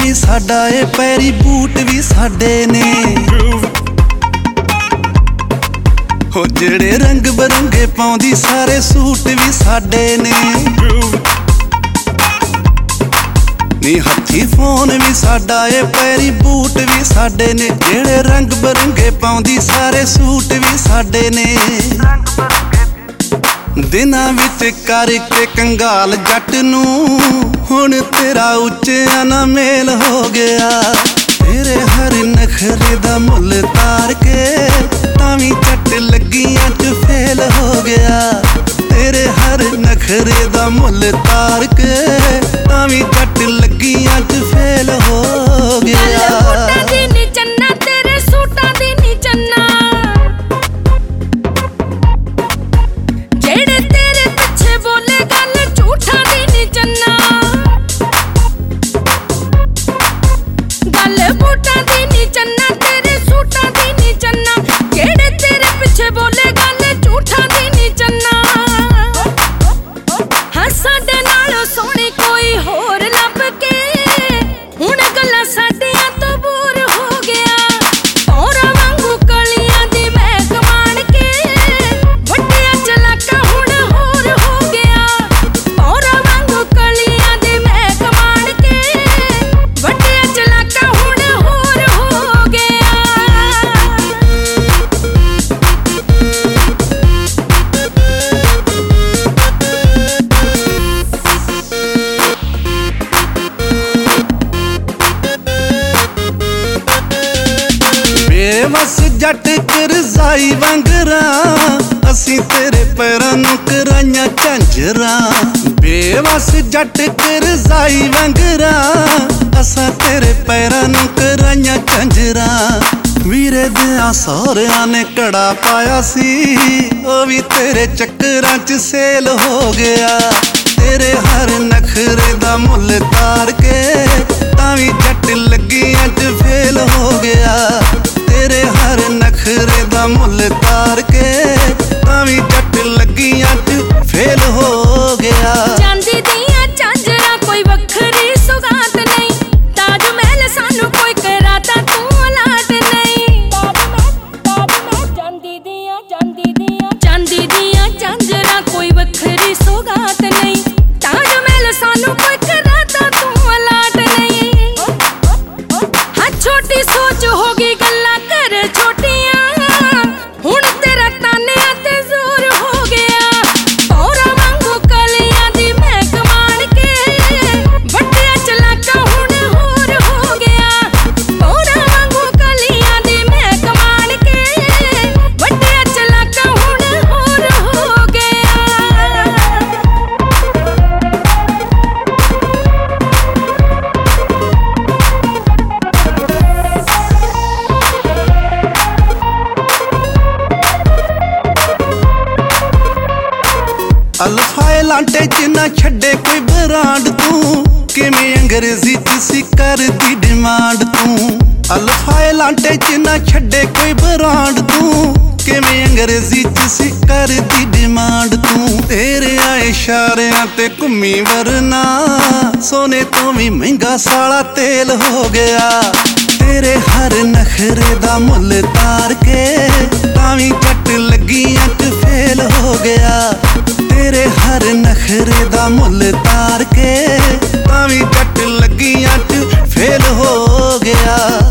ਵੀ ਸਾਡਾ ਏ, ਪੈਰੀ ਬੂਟ ਵੀ ਸਾਡੇ ਨੇ। ਹੋ ਜਿਹੜੇ ਰੰਗ ਬਰੰਗੇ ਪਾਉਂਦੀ ਸਾਰੇ ਸੂਟ ਵੀ ਸਾਡੇ ਨੇ। ਨੀ ਹੱਥੀ ਫੋਨ ਵੀ ਸਾਡਾ ਏ, ਪੈਰੀ ਬੂਟ ਵੀ ਸਾਡੇ ਨੇ। ਜਿਹੜੇ ਰੰਗ ਬਰੰਗੇ ਪਾਉਂਦੀ ਸਾਰੇ ਸੂਟ ਵੀ ਸਾਡੇ ਨੇ। ਦਿਨਾਂ ਵਿੱਚ ਕਰਕੇ ਕੰਗਾਲ ਜੱਟ ਨੂੰ, ਹੁਣ ਤੇਰਾ ਉੱਚਿਆਂ ਨਾਲ ਮੇਲ ਹੋ ਗਿਆ। ਤੇਰੇ ਹਰ ਨਖਰੇ ਦਾ ਮੁੱਲ ਤਾਰ ਕੇ ਤਾਂ ਵੀ ਜੱਟ ਲੱਗੀਆਂ ਚ ਫੇਲ ਹੋ ਗਿਆ। ਤੇਰੇ ਹਰ ਨਖਰੇ ਦਾ ਮੁੱਲ ਤਾਰ ਕੇ ਤਾਂ ਵੀ ਜੱਟ ਲੱਗੀਆਂ ਚ ਫੇਲ ਹੋ ਗਿਆ। ਬਸ ਜੱਟ ਕਰਜ਼ਾਈ ਵਾਂਗਰਾਂ, ਅਸੀਂ ਤੇਰੇ ਪੈਰਾਂ ਨੂੰ ਕਰਾਈਆਂ ਝਾਂਜਰਾਂ। ਬੇਵਸ ਜੱਟ ਕਰਜ਼ਾਈ ਵਾਂਗਰਾਂ, ਅਸਾਂ ਤੇਰੇ ਪੈਰਾਂ ਨੂੰ ਕਰਾਈਆਂ ਝਾਂਜਰਾਂ। ਵੀਰੇ ਦਿਆਂ ਸਹੁਰਿਆਂ ਨੇ ਘੜਾ ਪਾਇਆ ਸੀ, ਉਹ ਵੀ ਤੇਰੇ ਚੱਕਰਾਂ ਚ ਸੇਲ ਹੋ ਗਿਆ। ਤੇਰੇ ਹਰ ਨਖਰੇ ਦਾ ਮੁੱਲ ਤਾਰ ਕੇ ਤਾਂ ਵੀ ਜੱਟ ਲੱਗੀਆਂ ਚ ਫੇਲ ਹੋ ਗਿਆ। ਤੇਰੇ ਹਰ ਨਖਰੇ ਦਾ ਮੁੱਲ ਤਾਰ ਕੇ ਤਾਂ ਵੀ ਜੱਟ ਲੱਗੀਆਂ ਚ ਫੇਲ ਹੋ ਗਿਆ। ਚਾਂਦੀ ਦੀਆਂ ਝਾਂਜਰਾਂ ਕੋਈ ਵੱਖਰੀ ਸੁਗਾਤ ਨਹੀਂ, ਤਾਜ ਮਹਿਲ ਸਾਨੂੰ ਕੋਈ ਕਰਾਤਾ ਤੂੰ ਅਲਾਟ ਨਹੀਂ। ਚਾਂਦੀ ਦੀਆਂ ਝਾਂਜਰਾਂ ਕੋਈ ਵੱਖਰੀ ਸੁਗਾਤ ਨਹੀਂ, ਤਾਜ ਮਹਿਲ ਸਾਨੂੰ ਕੋਈ ਕਰਾਤਾ ਤੂੰ ਅਲਾਟ ਨਹੀਂ। ਹਾਂ ਛੋਟੀ ਸੋਚ ਹੋ ਗਈ ਗੱਲਾਂ ਕਰ ਛੋਟੀਆਂ, ਹੁਣ ਤੇਰਾ ਤਾਨਿਆਂ ਤੇ ਜ਼ੋਰ ਹੋ ਗਿਆ। ਪੌਰਾਂ ਵਾਂਗੂ ਕਲੀਆਂ ਦੀ ਮਹਿਕ ਮਾਣ ਕੇ ਵੱਡਿਆ ਚਲਾਕਾ ਹੁਣ ਹੋਰ ਹੋ ਗਿਆ। ਪੌਰਾਂ ਵਾਂਗੂ ਕਲੀਆਂ ਦੀ ਮਹਿਕ ਮਾਣ ਕੇ ਵੱਡਿਆ ਚਲਾਕਾ ਹੁਣ ਹੋਰ ਹੋ ਗਿਆ। ਅਲਫਾਏ ਲਾਂਟੇ ਚ ਨਾ ਛੱਡੇ ਕੋਈ ਬਰਾਂਡ ਤੂੰ, ਕਿਵੇਂ ਅੰਗਰੇਜ਼ੀ ਚ ਸੀ ਕਰਦੀ ਡਿਮਾਂਡ ਤੂੰ। ਅਲਫਾਏ ਲਾਂਟੇ ਚ ਨਾ ਛੱਡੇ ਕੋਈ ਬਰਾਂਡ ਤੂੰ, ਕਿਵੇਂ ਅੰਗਰੇਜ਼ੀ ਚ ਸੀ ਕਰਦੀ ਡਿਮਾਂਡ ਤੂੰ। ਤੇਰੇ ਆਏ ਇਸ਼ਾਰਿਆਂ ਤੇ ਘੁੰਮੀ ਵਰਨਾ, ਸੋਨੇ ਤੋਂ ਵੀ ਮਹਿੰਗਾ ਸਾਲਾ ਤੇਲ ਹੋ ਗਿਆ। ਤੇਰੇ ਹਰ ਨਖਰੇ ਦਾ ਮੁੱਲ ਤਾਰ ਕੇ ਤਾਂ ਵੀ ਜੱਟ ਲੱਗੀਆਂ ਚ ਫੇਲ ਹੋ ਗਿਆ। ਤੇਰੇ ਹਰ ਨਖਰੇ ਦਾ ਮੁੱਲ ਤਾਰ ਕੇ ਤਾਂ ਵੀ ਜੱਟ ਲੱਗੀਆਂ ਚ ਫੇਲ ਹੋ ਗਿਆ।